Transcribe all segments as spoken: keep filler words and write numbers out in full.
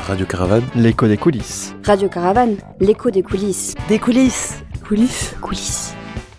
Radio Caravane, l'écho des coulisses. Radio Caravane, l'écho des coulisses. Des coulisses. Coulisses. Coulisses.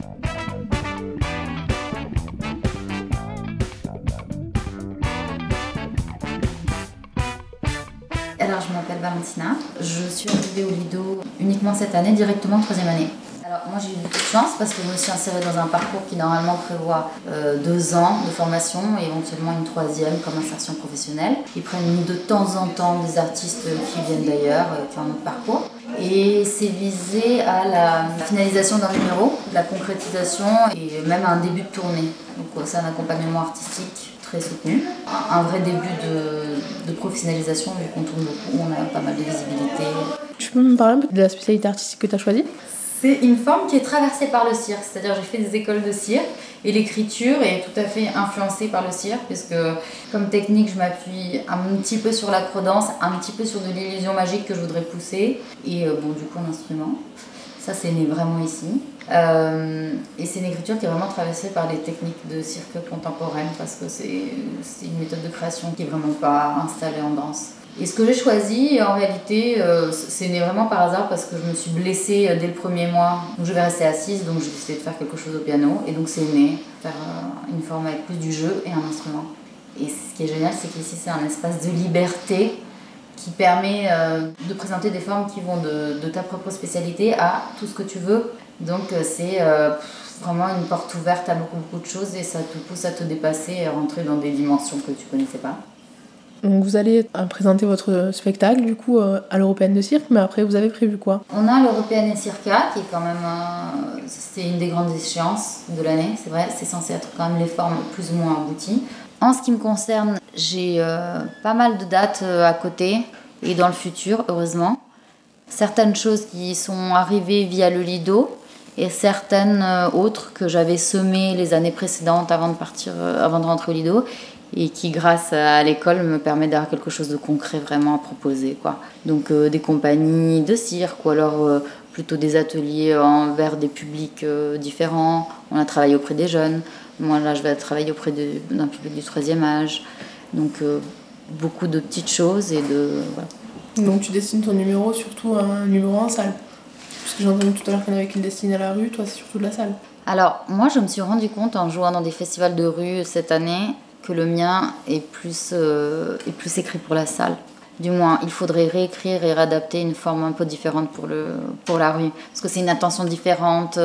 Alors, je m'appelle Valentina. Je suis arrivée au Lido uniquement cette année, directement en troisième année. Alors, moi, j'ai eu beaucoup de chance parce que je me suis insérée dans un parcours qui normalement prévoit euh, deux ans de formation et éventuellement une troisième comme insertion professionnelle. Ils prennent de temps en temps des artistes qui viennent d'ailleurs, euh, qui ont un autre parcours. Et c'est visé à la finalisation d'un numéro, la concrétisation et même un début de tournée. Donc, c'est un accompagnement artistique très soutenu. Un vrai début de, de professionnalisation, vu qu'on tourne beaucoup, on a pas mal de visibilité. Tu peux me parler un peu de la spécialité artistique que tu as choisie ? C'est une forme qui est traversée par le cirque, c'est-à-dire j'ai fait des écoles de cirque et l'écriture est tout à fait influencée par le cirque puisque comme technique je m'appuie un petit peu sur l'acrodance, un petit peu sur de l'illusion magique que je voudrais pousser et euh, bon du coup un instrument. Ça c'est né vraiment ici. Euh, et c'est une écriture qui est vraiment traversée par les techniques de cirque contemporaine parce que c'est, c'est une méthode de création qui est vraiment pas installée en danse. Et ce que j'ai choisi, en réalité, euh, c'est né vraiment par hasard parce que je me suis blessée dès le premier mois. Donc je vais rester assise, donc j'ai décidé de faire quelque chose au piano. Et donc c'est né, faire euh, une forme avec plus du jeu et un instrument. Et ce qui est génial, c'est qu'ici c'est un espace de liberté qui permet euh, de présenter des formes qui vont de, de ta propre spécialité à tout ce que tu veux. Donc euh, c'est euh, vraiment une porte ouverte à beaucoup, beaucoup de choses et ça te pousse à te dépasser et à rentrer dans des dimensions que tu connaissais pas. Donc vous allez présenter votre spectacle du coup à l'Européenne de Cirque, mais après vous avez prévu quoi ? On a l'Européenne et Circa qui est quand même euh, c'est une des grandes échéances de l'année, c'est vrai, c'est censé être quand même les formes plus ou moins abouties. En ce qui me concerne, j'ai euh, pas mal de dates euh, à côté et dans le futur, heureusement. Certaines choses qui sont arrivées via le Lido et certaines euh, autres que j'avais semées les années précédentes avant de partir, euh, avant de rentrer au Lido. Et qui, grâce à l'école, me permet d'avoir quelque chose de concret vraiment à proposer, quoi. Donc euh, des compagnies de cirque ou alors euh, plutôt des ateliers envers des publics euh, différents. On a travaillé auprès des jeunes. Moi, là, je vais travailler auprès de, d'un public du troisième âge. Donc euh, beaucoup de petites choses et de... Voilà. Donc tu destines ton numéro surtout à un numéro en salle. Parce que j'ai entendu tout à l'heure qu'il y en avait qui le destinent à la rue. Toi, c'est surtout de la salle. Alors, moi, je me suis rendu compte en jouant dans des festivals de rue cette année que le mien est plus, euh, est plus écrit pour la salle. Du moins, il faudrait réécrire et réadapter une forme un peu différente pour, le, pour la rue. Parce que c'est une intention différente.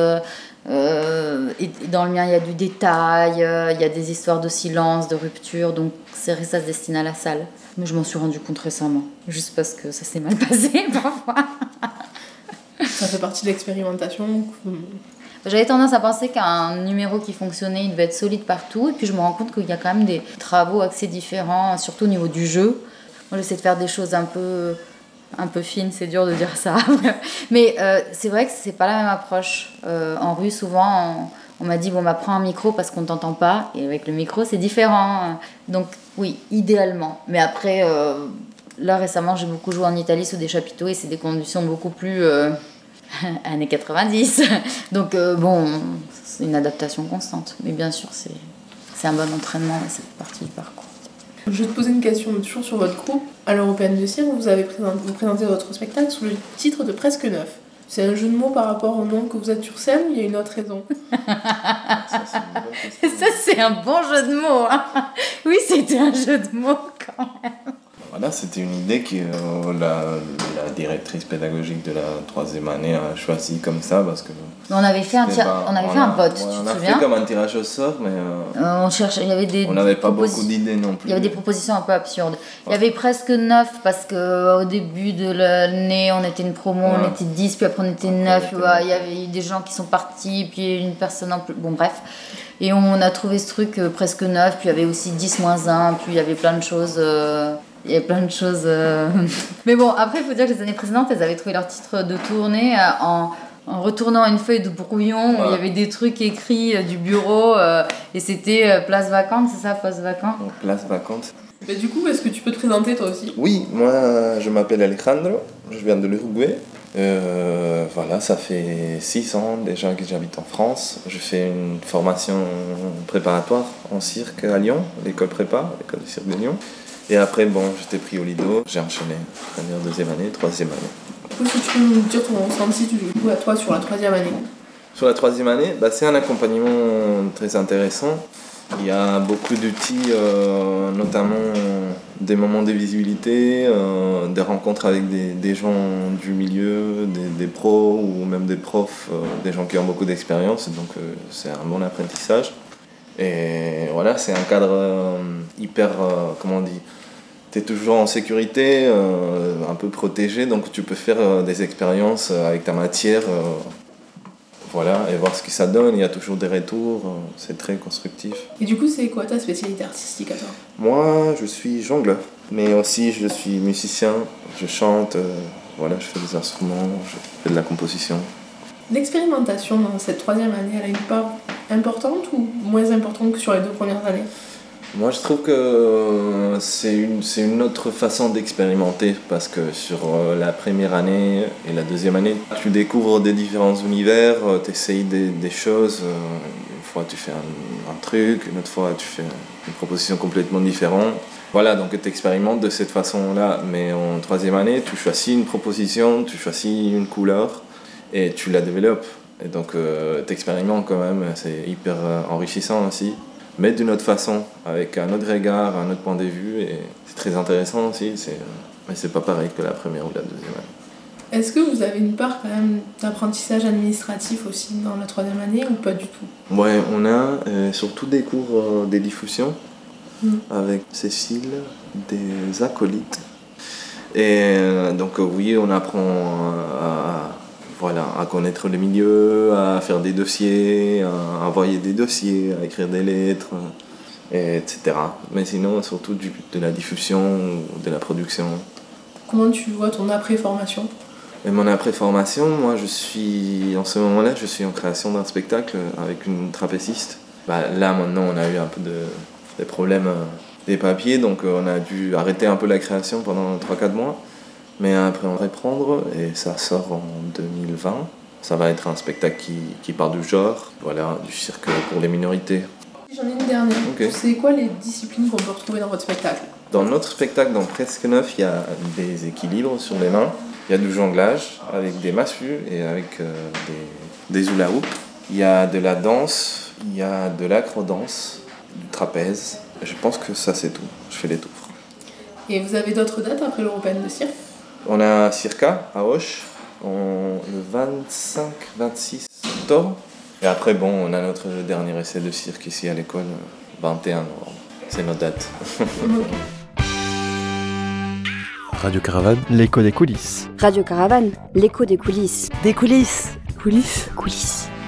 Euh, et dans le mien, il y a du détail, euh, il y a des histoires de silence, de rupture. Donc, c'est vrai, ça se destine à la salle. Mais je m'en suis rendu compte récemment. Juste parce que ça s'est mal passé parfois. Ça fait partie de l'expérimentation. J'avais tendance à penser qu'un numéro qui fonctionnait, il devait être solide partout. Et puis je me rends compte qu'il y a quand même des travaux assez différents, surtout au niveau du jeu. Moi, j'essaie de faire des choses un peu, un peu fines, c'est dur de dire ça. Mais euh, c'est vrai que c'est pas la même approche. Euh, en rue, souvent, on, on m'a dit, bon, bah, prends un micro parce qu'on t'entend pas. Et avec le micro, c'est différent. Donc oui, idéalement. Mais après, euh, là, récemment, j'ai beaucoup joué en Italie sous des chapiteaux et c'est des conditions beaucoup plus... Euh, années quatre-vingt-dix. Donc euh, bon, c'est une adaptation constante. Mais bien sûr, c'est, c'est un bon entraînement et c'est partie du parcours. Je vais te poser une question toujours sur votre groupe. À l'Européenne de Cirque, vous avez présenté, vous présentez votre spectacle sous le titre de Presque Neuf. C'est un jeu de mots par rapport au nom que vous êtes sur scène ou il y a une autre raison ? Ça, c'est Ça, c'est un bon jeu de mots. Hein. Oui, c'était un jeu de mots quand même. Voilà, c'était une idée que euh, la, la directrice pédagogique de la troisième année a choisie comme ça parce que... On avait fait un, tir... pas, on avait on fait a, un vote, ouais, tu on te a souviens ? fait comme un tirage au sort, mais euh, euh, on cherchait, il y avait des on n'avait pas propos... beaucoup d'idées non plus. Il y avait des propositions un peu absurdes. Il y avait presque neuf parce qu'au début de l'année, on était une promo, ouais. On était dix, puis après on était neuf. Ouais, il y avait des gens qui sont partis, puis une personne en plus... Bon, bref. Et on a trouvé ce truc euh, presque neuf, puis il y avait aussi dix moins un, puis il y avait plein de choses... Euh... Il y a plein de choses. Euh... Mais bon, après, il faut dire que les années précédentes, elles avaient trouvé leur titre de tournée en, en retournant une feuille de brouillon où ouais. Il y avait des trucs écrits euh, du bureau euh, et c'était euh, place vacante, c'est ça, place vacante ? Place vacante. Mais du coup, est-ce que tu peux te présenter toi aussi ? Oui, moi je m'appelle Alejandro, je viens de l'Uruguay. Euh, voilà, ça fait six ans déjà que j'habite en France. Je fais une formation préparatoire en cirque à Lyon, l'école prépa, l'école de cirque de Lyon. Et après, bon, j'étais pris au Lido, j'ai enchaîné première, deuxième année, troisième année. Du coup, si tu peux nous dire ton ressenti du coup à toi sur la troisième année. Sur la troisième année, bah, c'est un accompagnement très intéressant. Il y a beaucoup d'outils, euh, notamment des moments de visibilité, euh, des rencontres avec des, des gens du milieu, des, des pros ou même des profs, euh, des gens qui ont beaucoup d'expérience. Donc euh, c'est un bon apprentissage. Et voilà, c'est un cadre euh, hyper, euh, comment on dit, tu es toujours en sécurité, euh, un peu protégé, donc tu peux faire euh, des expériences avec ta matière. Euh, Voilà, et voir ce que ça donne, il y a toujours des retours, c'est très constructif. Et du coup, c'est quoi ta spécialité artistique à toi? Moi, je suis jongleur, mais aussi je suis musicien, je chante, euh, voilà, je fais des instruments, je fais de la composition. L'expérimentation dans cette troisième année, elle a une part importante ou moins importante que sur les deux premières années? Moi, je trouve que c'est une, c'est une autre façon d'expérimenter parce que sur la première année et la deuxième année, tu découvres des différents univers, tu essayes des, des choses. Une fois, tu fais un, un truc, une autre fois, tu fais une proposition complètement différente. Voilà, donc tu expérimentes de cette façon-là. Mais en troisième année, tu choisis une proposition, tu choisis une couleur et tu la développes. Et donc, euh, tu expérimentes quand même, c'est hyper enrichissant aussi. Mais d'une autre façon, avec un autre regard, un autre point de vue, et c'est très intéressant aussi, c'est... mais c'est pas pareil que la première ou la deuxième année. Est-ce que vous avez une part quand même d'apprentissage administratif aussi dans la troisième année ou pas du tout? Ouais, on a euh, surtout des cours euh, de diffusion mmh. avec Cécile, des acolytes. Et euh, donc euh, oui, on apprend à... Voilà, à connaître le milieu, à faire des dossiers, à envoyer des dossiers, à écrire des lettres, et cetera. Mais sinon, surtout du, de la diffusion, de la production. Comment tu vois ton après-formation? Et mon après-formation, moi, je suis, en ce moment-là, je suis en création d'un spectacle avec une trapéziste. Bah, là, maintenant, on a eu un peu de, des problèmes euh, des papiers, donc euh, on a dû arrêter un peu la création pendant trois à quatre mois. Mais après on va reprendre et ça sort en deux mille vingt. Ça va être un spectacle qui, qui part du genre, voilà, du cirque pour les minorités. J'en ai une dernière. Okay. C'est quoi les disciplines qu'on peut retrouver dans votre spectacle? Dans notre spectacle, dans Presque Neuf, il y a des équilibres sur les mains. Il y a du jonglage avec des massues et avec euh, des, des hula hoop. Il y a de la danse, il y a de l'acrodance, du trapèze. Je pense que ça c'est tout. Je fais les tours. Et vous avez d'autres dates après l'Européenne de cirque? On a Circa à Auch on, le vingt-cinq vingt-six octobre. Et après, bon, on a notre dernier essai de cirque ici à l'école, vingt et un novembre. C'est notre date. Radio Caravane, l'écho des coulisses. Radio Caravane, l'écho des coulisses. Des coulisses. Coulisses. Coulisses.